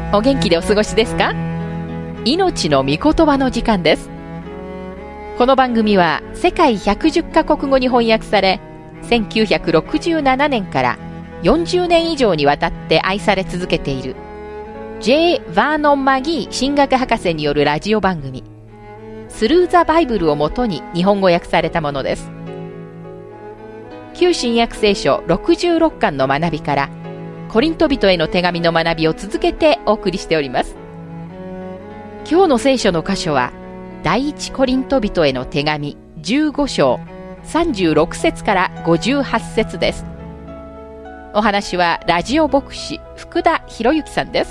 お元気でお過ごしですか？命の御言葉の時間です。この番組は世界110カ国語に翻訳され、1967年から40年以上にわたって愛され続けている J. バーノン・マギー神学博士によるラジオ番組スルー・ザ・バイブルをもとに日本語訳されたものです。旧新約聖書66巻の学びからコリント人への手紙の学びを続けてお送りしております。今日の聖書の箇所は第一コリント人への手紙15章36節から58節です。お話はラジオ牧師福田博之さんです。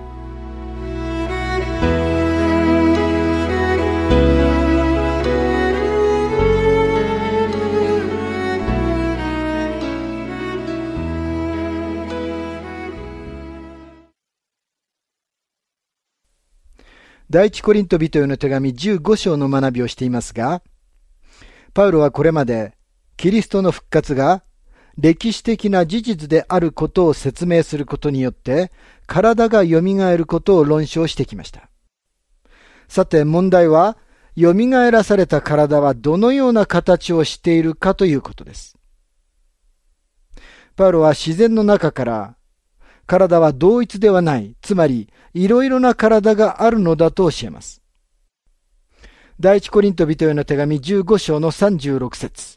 第一コリント人への手紙15章の学びをしていますが、パウロはこれまでキリストの復活が歴史的な事実であることを説明することによって体がよみがえることを論証してきました。さて問題は、よみがえらされた体はどのような形をしているかということです。パウロは自然の中から体は同一ではない、つまりいろいろな体があるのだと教えます。第一コリント人への手紙15章の36節。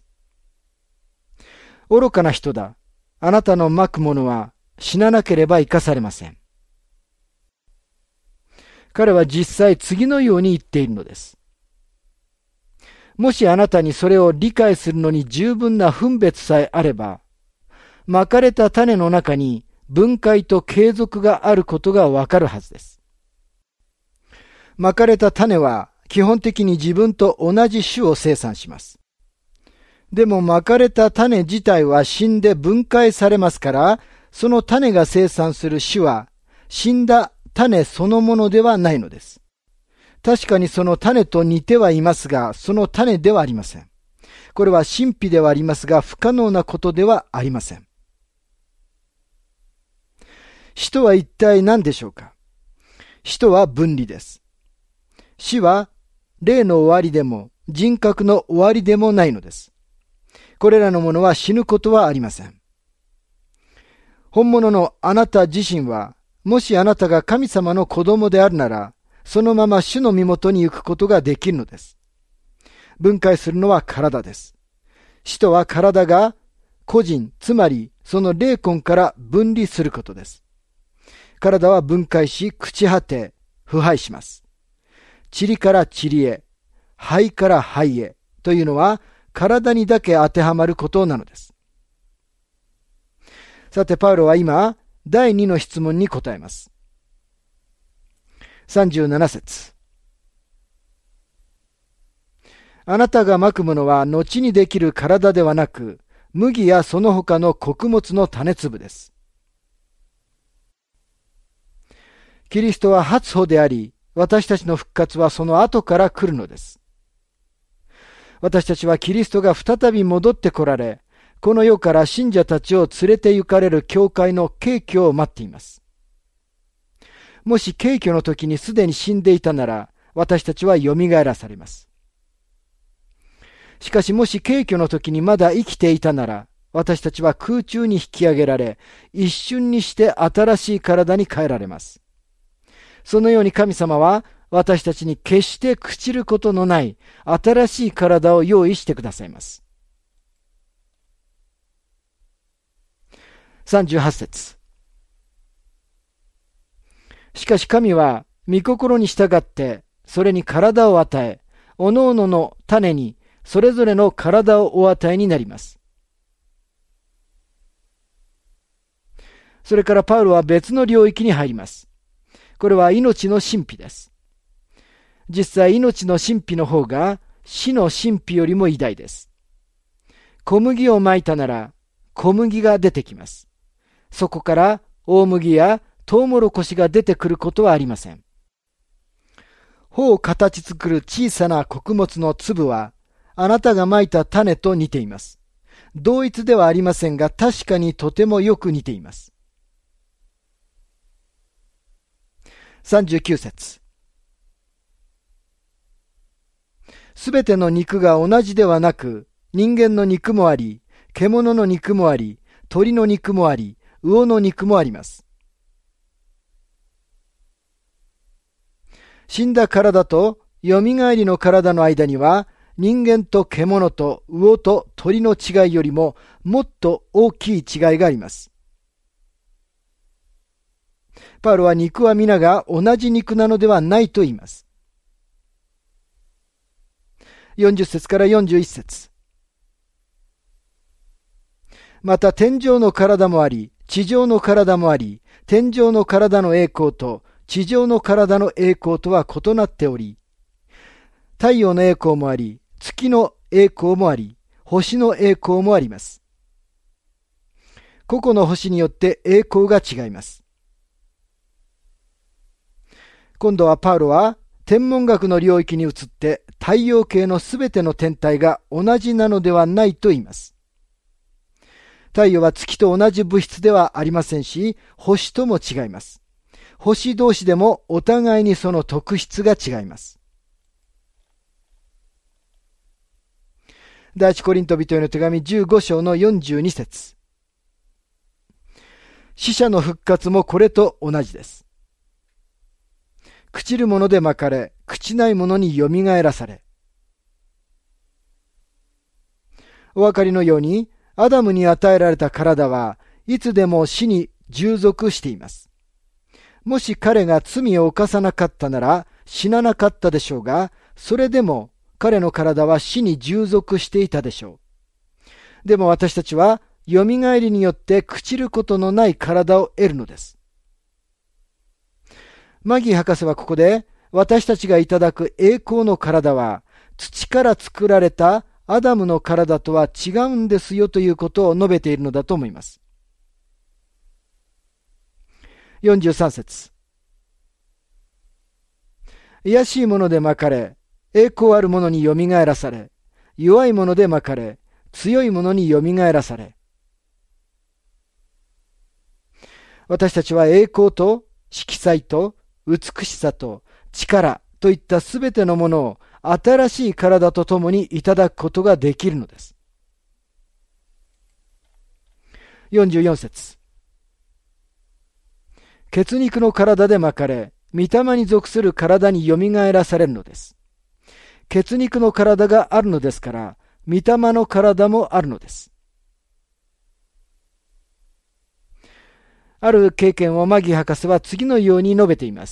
愚かな人だ。あなたのまくものは死ななければ生かされません。彼は実際次のように言っているのです。もしあなたにそれを理解するのに十分な分別さえあれば、まかれた種の中に分解と継続があることがわかるはずです。まかれた種は基本的に自分と同じ種を生産します。でもまかれた種自体は死んで分解されますから、その種が生産する種は死んだ種そのものではないのです。確かにその種と似てはいますが、その種ではありません。これは神秘ではありますが、不可能なことではありません。死とは一体何でしょうか？死とは分離です。死は霊の終わりでも人格の終わりでもないのです。これらのものは死ぬことはありません。本物のあなた自身は、もしあなたが神様の子供であるなら、そのまま主の身元に行くことができるのです。分解するのは体です。死とは体が個人、つまりその霊魂から分離することです。体は分解し、朽ち果て、腐敗します。塵から塵へ、灰から灰へというのは体にだけ当てはまることなのです。さて、パウロは今、第2の質問に答えます。37節。あなたがまくものは後にできる体ではなく、麦やその他の穀物の種粒です。キリストは初歩であり、私たちの復活はその後から来るのです。私たちはキリストが再び戻って来られ、この世から信者たちを連れて行かれる教会の景挙を待っています。もし景挙の時にすでに死んでいたなら、私たちはよみがえらされます。しかしもし景挙の時にまだ生きていたなら、私たちは空中に引き上げられ、一瞬にして新しい体に変えられます。そのように神様は私たちに決して朽ちることのない新しい体を用意してくださいます。38節。しかし神は御心に従ってそれに体を与え、おのおのの種にそれぞれの体をお与えになります。それからパウロは別の領域に入ります。これは命の神秘です。実際命の神秘の方が死の神秘よりも偉大です。小麦をまいたなら小麦が出てきます。そこから大麦やトウモロコシが出てくることはありません。穂を形作る小さな穀物の粒はあなたがまいた種と似ています。同一ではありませんが、確かにとてもよく似ています。 39節。すべての肉が同じではなく、人間の肉もあり、獣の肉もあり、鳥の肉もあり、魚の肉もあります。死んだ体とよみがえりの体の間には、人間と獣と魚と鳥の違いよりももっと大きい違いがあります。パウロは肉は皆が同じ肉なのではないと言います。40節から41節。また天上の体もあり、地上の体もあり、天上の体の栄光と地上の体の栄光とは異なっており、太陽の栄光もあり、月の栄光もあり、星の栄光もあります。個々の星によって栄光が違います。今度はパウロは天文学の領域に移って太陽系のすべての天体が同じなのではないと言います。太陽は月と同じ物質ではありませんし、星とも違います。星同士でもお互いにその特質が違います。第一コリント人への手紙15章の42節。死者の復活もこれと同じです。朽ちるものでまかれ、朽ちないものによみがえらされ。お分かりのように、アダムに与えられた体はいつでも死に従属しています。もし彼が罪を犯さなかったなら死ななかったでしょうが、それでも彼の体は死に従属していたでしょう。でも私たちは、よみがえりによって朽ちることのない体を得るのです。マギー博士はここで、私たちがいただく栄光の体は、土から作られたアダムの体とは違うんですよということを述べているのだと思います。43節。卑しいものでまかれ、栄光あるものによみがえらされ、弱いものでまかれ、強いものによみがえらされ。私たちは栄光と色彩と美しさと力といったすべてのものを新しい体とともにいただくことができるのです。44節。血肉の体でまかれ、御霊に属する体によみがえらされるのです。血肉の体があるのですから、御霊の体もあるのです。ある経験をマギー博士は次のように述べています。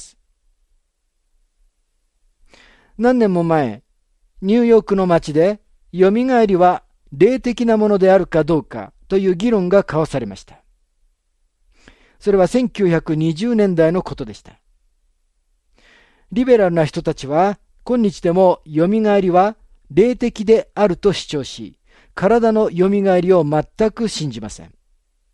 何年も前、ニューヨークの街で、よみがえりは霊的なものであるかどうかという議論が交わされました。それは1920年代のことでした。リベラルな人たちは、今日でもよみがえりは霊的であると主張し、体のよみがえりを全く信じません。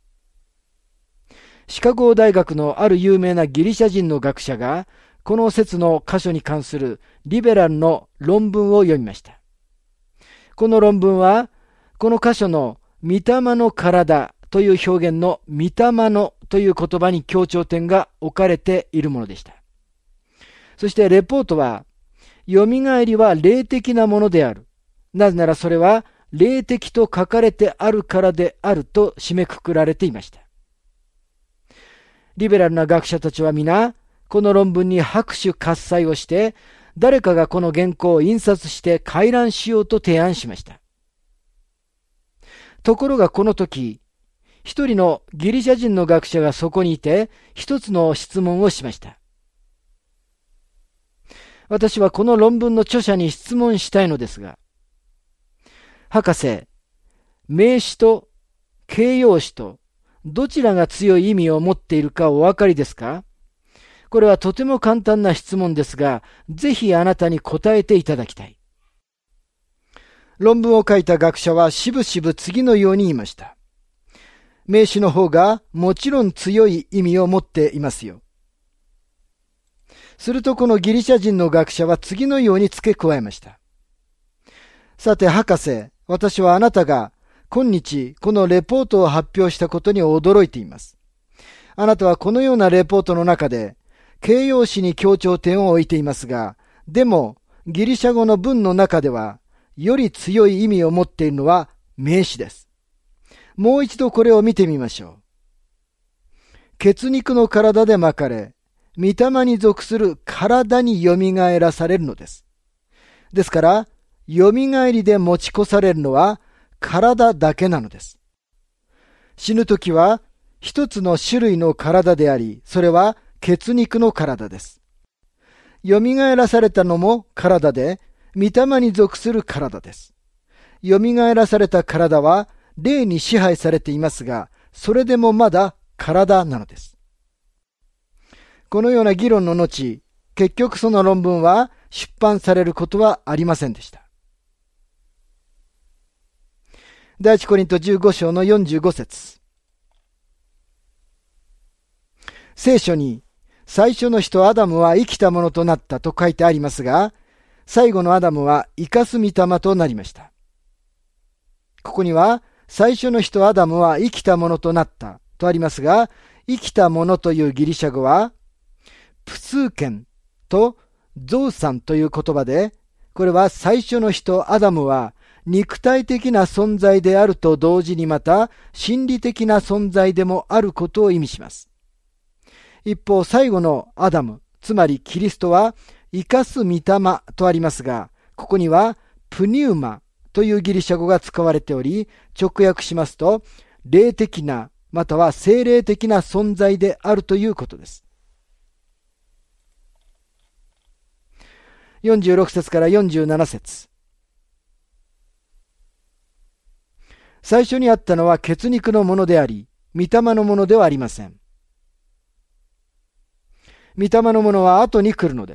シカゴ大学のある有名なギリシャ人の学者が、この説の箇所に関するリベラルの論文を読みました。この論文は、この箇所の御霊の体という表現の御霊のという言葉に強調点が置かれているものでした。そしてレポートは、よみがえりは霊的なものである。なぜならそれは霊的と書かれてあるからであると締めくくられていました。リベラルな学者たちは皆、この論文に拍手喝采をして、誰かがこの原稿を印刷して回覧しようと提案しました。ところがこの時、一人のギリシャ人の学者がそこにいて、一つの質問をしました。私はこの論文の著者に質問したいのですが、博士、名詞と形容詞とどちらが強い意味を持っているかお分かりですか？これはとても簡単な質問ですが、ぜひあなたに答えていただきたい。論文を書いた学者はしぶしぶ次のように言いました。名詞の方がもちろん強い意味を持っていますよ。するとこのギリシャ人の学者は次のように付け加えました。さて博士、私はあなたが今日このレポートを発表したことに驚いています。あなたはこのようなレポートの中で、 形容詞に強調点を置いていますが、でもギリシャ語の文の中では、より強い意味を持っているのは名詞です。もう一度これを見てみましょう。血肉の体で巻かれ、御霊に属する体によみがえらされるのです。ですから、よみがえりで持ち越されるのは体だけなのです。死ぬときは一つの種類の体であり、それは血肉の体です。よみがえらされたのも体で、御霊に属する体です。よみがえらされた体は霊に支配されていますが、それでもまだ体なのです。このような議論の後、結局その論文は出版されることはありませんでした。第一コリント15章の45節。聖書に最初の人アダムは生きたものとなったと書いてありますが、最後のアダムは生かす御霊となりました。ここには最初の人アダムは生きたものとなったとありますが、生きたものというギリシャ語はプスーケンとゾウサンという言葉で、これは最初の人アダムは肉体的な存在であると同時にまた心理的な存在でもあることを意味します。一方最後のアダム、つまりキリストは生かす御霊とありますが、ここにはプニューマというギリシャ語が使われており、直訳しますと霊的なまたは精霊的な存在であるということです。46節から47節。最初にあったのは血肉のものであり、御霊のものではありません。御霊のものは後に来るのです。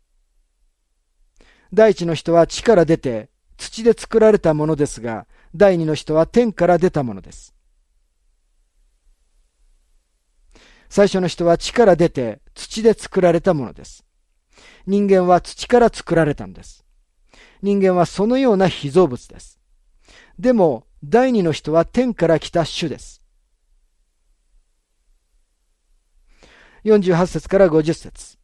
第一の人は地から出て土で作られたものですが、第二の人は天から出たものです。最初の人は地から出て土で作られたものです。人間は土から作られたのです。人間はそのような被造物です。でも第二の人は天から来た種です。48節から50節。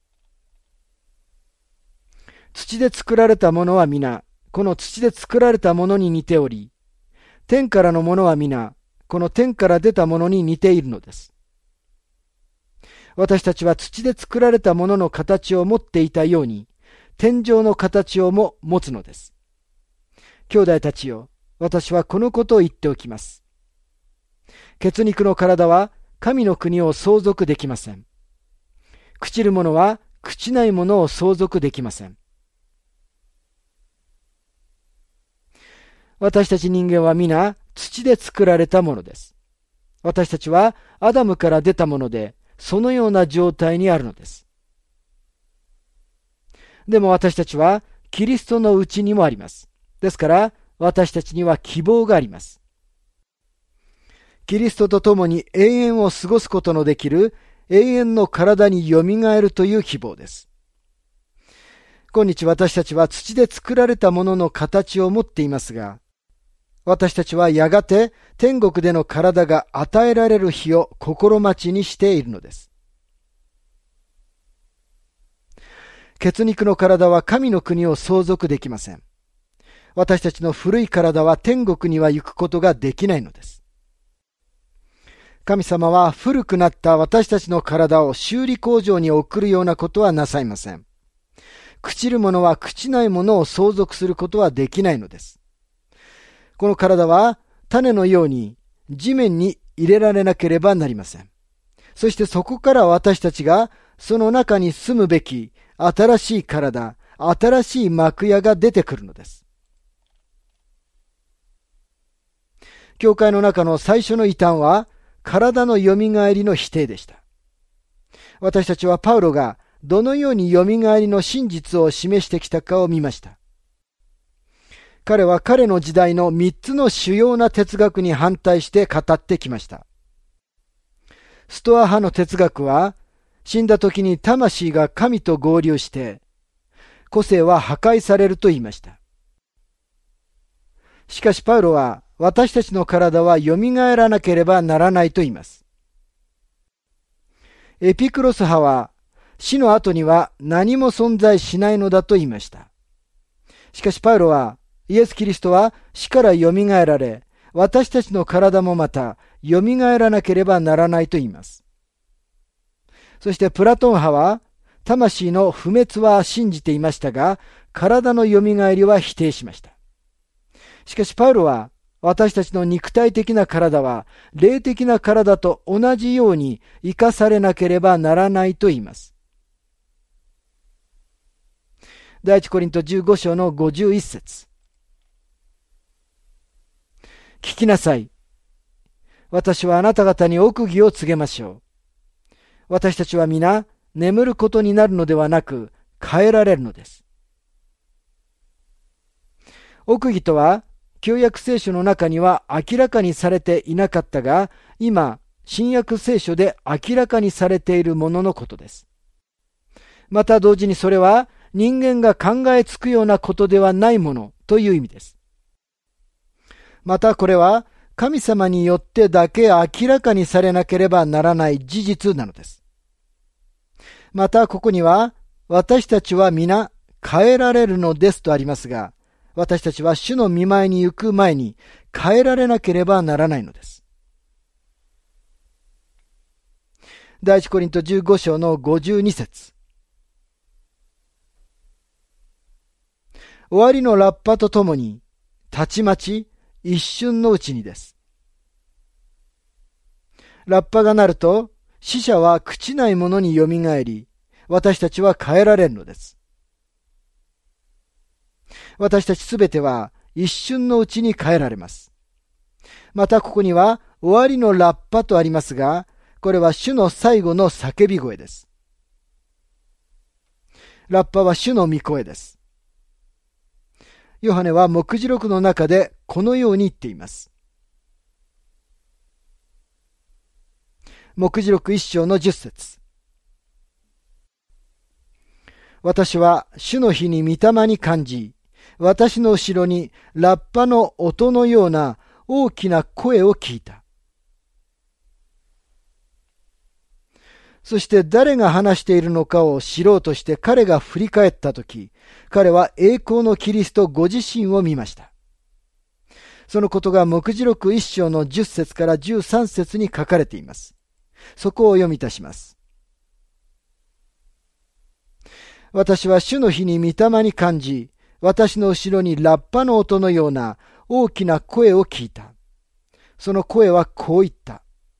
土で作られたものは皆、この土で作られたものに似ており、天からのものは皆、この天から出たものに似ているのです。私たちは土で作られたものの形を持っていたように、天上の形をも持つのです。兄弟たちよ、私はこのことを言っておきます。血肉の体は神の国を相続できません。朽ちるものは朽ちないものを相続できません。私たち人間は皆土で作られたものです。私たちはアダムから出たもので、そのような状態にあるのです。でも私たちはキリストのうちにもあります。ですから私たちには希望があります。キリストと共に永遠を過ごすことのできる永遠の体によみがえるという希望です。今日私たちは土で作られたものの形を持っていますが、私たちはやがて天国での体が与えられる日を心待ちにしているのです。血肉の体は神の国を相続できません。私たちの古い体は天国には行くことができないのです。神様は古くなった私たちの体を修理工場に送るようなことはなさいません。朽ちるものは朽ちないものを相続することはできないのです。この体は種のように地面に入れられなければなりません。そしてそこから私たちがその中に住むべき新しい体、新しい幕屋が出てくるのです。教会の中の最初の異端は体のよみがえりの否定でした。私たちはパウロがどのようによみがえりの真実を示してきたかを見ました。彼は彼の時代の3つの主要な哲学に反対して語ってきました。ストア派の哲学は、死んだ時に魂が神と合流して、個性は破壊されると言いました。しかしパウロは、私たちの体はよみがえらなければならないと言います。エピクロス派は、 死の後には何も存在しないのだと言いました。しかしパウロは、イエス・キリストは死からよみがえられ、私たちの体もまたよみがえらなければならないと言います。そしてプラトン派は、魂の不滅は信じていましたが、体のよみがえりは否定しました。しかしパウロは、私たちの肉体的な体は、霊的な体と同じように生かされなければならないと言います。第一コリント15章の51節。聞きなさい。私はあなた方に奥義を告げましょう。私たちは皆、眠ることになるのではなく、変えられるのです。奥義とは、旧約聖書の中には明らかにされていなかったが、今、新約聖書で明らかにされているもののことです。また同時にそれは、人間が考えつくようなことではないものという意味です。またこれは神様によってだけ明らかにされなければならない事実なのです。またここには私たちは皆変えられるのですとありますが、私たちは主の御前に行く前に変えられなければならないのです。第一コリント15章の52節。終わりのラッパとともに、たちまち一瞬のうちにです。ラッパが鳴ると、死者は朽ちないものによみがえり、私たちは変えられるのです。私たちすべては一瞬のうちに変えられます。またここには終わりのラッパとありますが、これは主の最後の叫び声です。ラッパは主の御声です。ヨハネは黙示録の中でこのように言っています。黙示録1章の10節。私は主の日に御霊に感じ、私の後ろにラッパの音のような大きな声を聞いた。そして誰が話しているのかを知ろうとして彼が振り返ったとき、彼は栄光のキリストご自身を見ました。そのことが黙示録1章の10節から13節に書かれています。そこを読み出します。私は主の日に御霊に感じ、私の後ろにラッパの音のような大きな声を聞いた。その声はこう言った。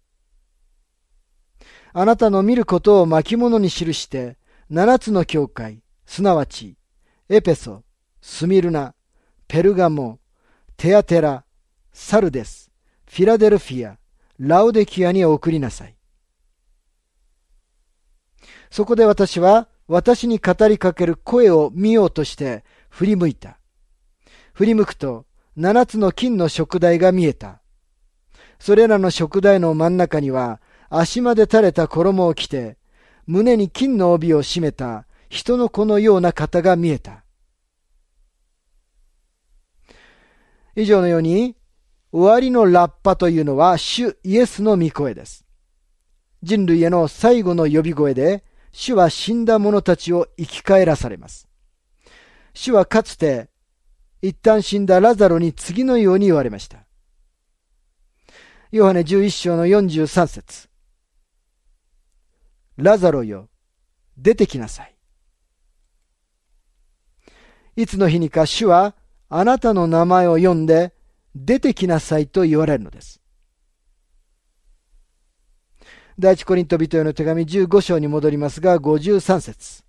あなたの見ることを巻物に記して、7つの教会、すなわち、エペソ、スミルナ、ペルガモ、テアテラ、サルデス、フィラデルフィア、ラオデキアに送りなさい。そこで私は、私に語りかける声を見ようとして振り向いた。振り向くと、7つの金の燭台が見えた。それらの燭台の真ん中には、足まで垂れた衣を着て、胸に金の帯を締めた人の子のような方が見えた。以上のように、終わりのラッパというのは主イエスの御声です。人類への最後の呼び声で、主は死んだ者たちを生き返らされます。主はかつて、一旦死んだラザロに次のように言われました。ヨハネ11章の43節。ラザロよ、出てきなさい。いつの日にか主はあなたの名前を呼んで出てきなさいと言われるのです。第一コリント人への手紙15章に戻りますが、53節。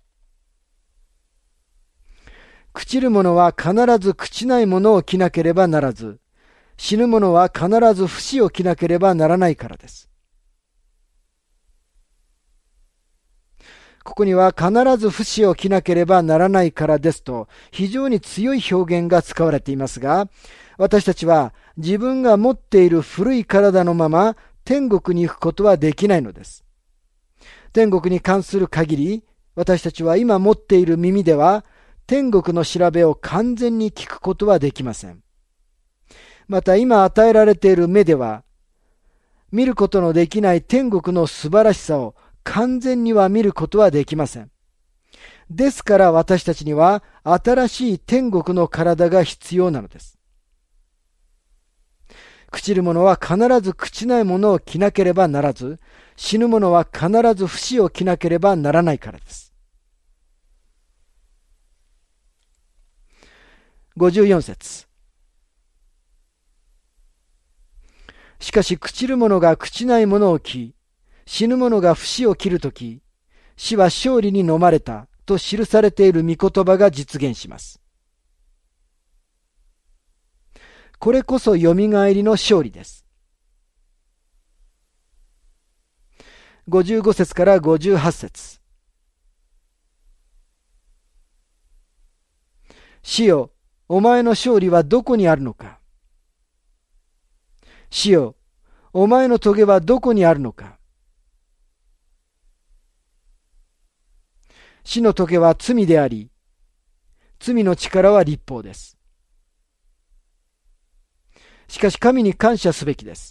朽ちる者は必ず朽ちないものを着なければならず、死ぬ者は必ず不死を着なければならないからです。ここには必ず不死を着なければならないからですと非常に強い表現が使われていますが、私たちは自分が持っている古い体のまま天国に行くことはできないのです。天国に関する限り、私たちは今持っている耳では天国の調べを完全に聞くことはできません。また今与えられている目では、見ることのできない天国の素晴らしさを完全には見ることはできません。ですから私たちには新しい天国の体が必要なのです。朽ちる者は必ず朽ちないものを着なければならず、死ぬ者は必ず不死を着なければならないからです。54節。しかし朽ちる者が朽ちないものを着、死ぬ者が不死を着るとき、死は勝利に飲まれたと記されている御言葉が実現します。これこそよみがえりの勝利です。55節から58節。死よ、お前の勝利はどこにあるのか。死よ、お前の棘はどこにあるのか。死の棘は罪であり、罪の力は律法です。しかし神に感謝すべきです。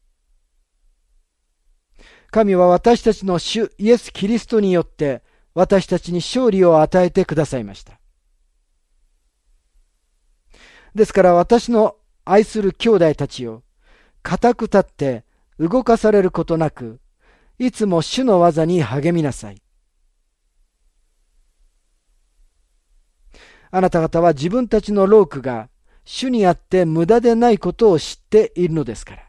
神は私たちの主イエス・キリストによって私たちに勝利を与えてくださいました。ですから私の愛する兄弟たちよ、固く立って動かされることなく、いつも主の技に励みなさい。あなた方は自分たちの労苦が主にあって無駄でないことを知っているのですから。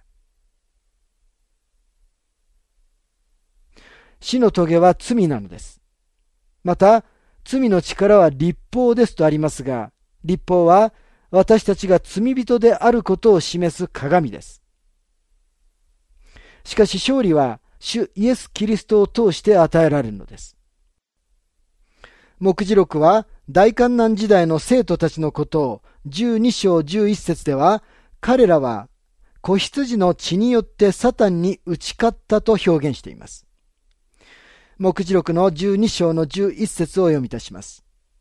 死の棘は罪なのです。また、罪の力は律法ですとありますが、律法は私たちが罪人であることを示す鏡です。しかし勝利は主イエス・キリストを通して与えられるのです。黙示録は大観難時代の生徒たちのことを12章11節では、彼らは子羊の血によってサタンに打ち勝ったと表現しています。黙示録の12章の11節を読み出します。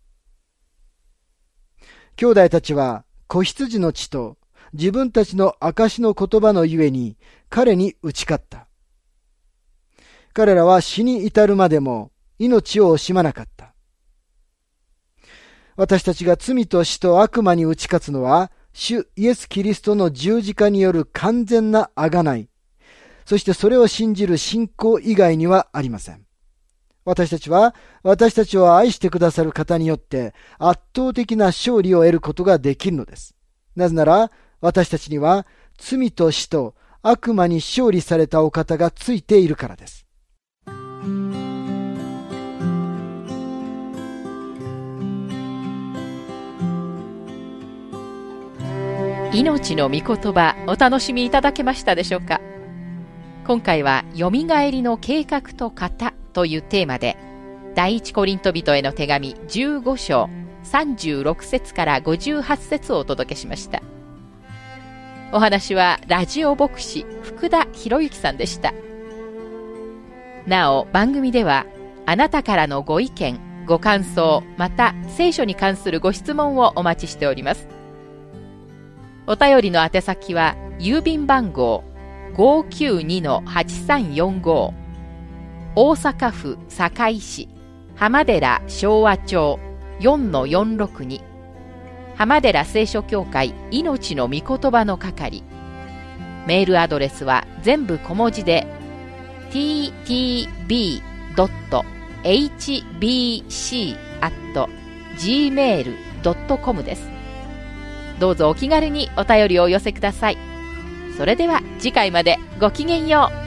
兄弟たちは子羊の血と自分たちの証の言葉のゆえに彼に打ち勝った。彼らは死に至るまでも命を惜しまなかった。私たちが罪と死と悪魔に打ち勝つのは、主イエス・キリストの十字架による完全な贖い、そしてそれを信じる信仰以外にはありません。私たちは私たちを愛してくださる方によって圧倒的な勝利を得ることができるのです。なぜなら私たちには罪と死と悪魔に勝利されたお方がついているからです。 命の御言葉、お楽しみいただけましたでしょうか。今回はよみがえりの計画と型というテーマで、第一コリント人への手紙15章36節から58節をお届けしました。お話はラジオ牧師福田博之さんでした。なお番組ではあなたからのご意見、ご感想、また聖書に関するご質問をお待ちしております。お便りの宛先は郵便番号 592-8345 大阪府堺市浜寺昭和町 4-462 浜寺聖書協会命の御言葉の係。メールアドレスは全部小文字で ttb.hbc@gmail.com です。どうぞお気軽にお便りをお寄せください。それでは次回までごきげんよう。